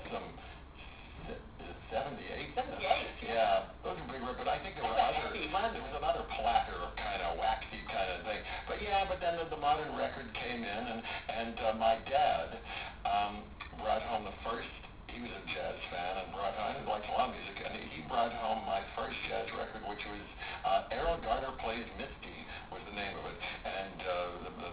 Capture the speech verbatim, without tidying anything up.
some seventy-eight. seventy-eight. Yeah, those are big, but I think there were That's a other, heavy one. there was another platter of kind of waxy kind of thing. But yeah, but then the, the modern record came in, and, and uh, my dad um, brought home the first, he was a jazz fan, and brought home, he liked a lot of music, and he brought home my first jazz record, which was uh, Errol Garner Plays Misty, was the name of it. And uh, the, the